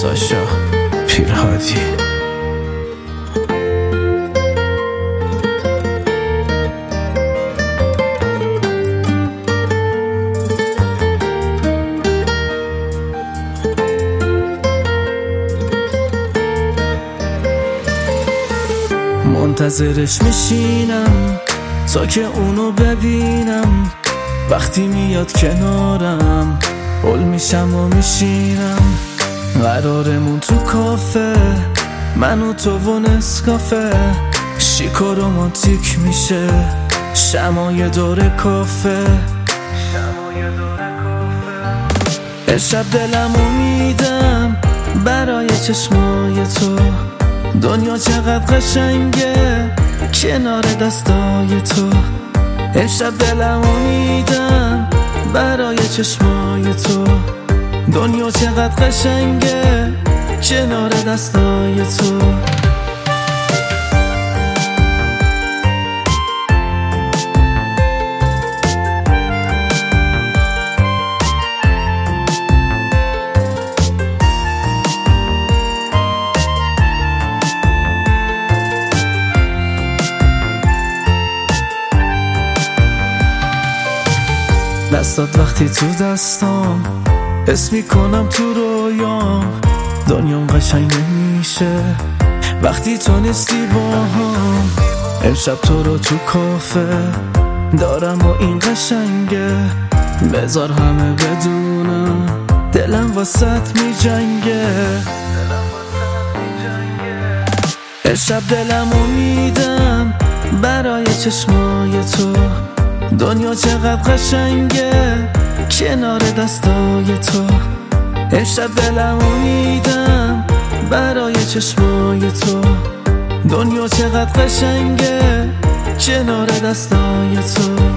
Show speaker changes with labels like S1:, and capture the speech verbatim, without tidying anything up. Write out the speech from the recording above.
S1: ساشا پیرهادی. منتظرش میشینم تا که اونو ببینم، وقتی میاد کنارم هل میشم و میشینم. قرارمون تو کافه، من و تو و نسکافه، شیک و رومانتیک میشه شمای دور کافه. امشب دلمو میدم برای چشمای تو، دنیا چقدر قشنگه کنار دستای تو. امشب دلمو میدم برای چشمای تو، دنیا چقدر قشنگه کنار دستای تو. دستات وقتی تو دستام، حس میکنم تو رویام دنیام قشنگ نمیشه وقتی تو نیستی با هم. امشب تو رو تو کافه دارم و این قشنگه، بذار همه بدونم دلم واسط میجنگه. امشب دلمو میدم برای چشمای تو، دنیا چقدر قشنگه کنار دستای تو. امشب دلمو میدم برای چشمای تو، دنیا چقدر قشنگه کنار دستای تو.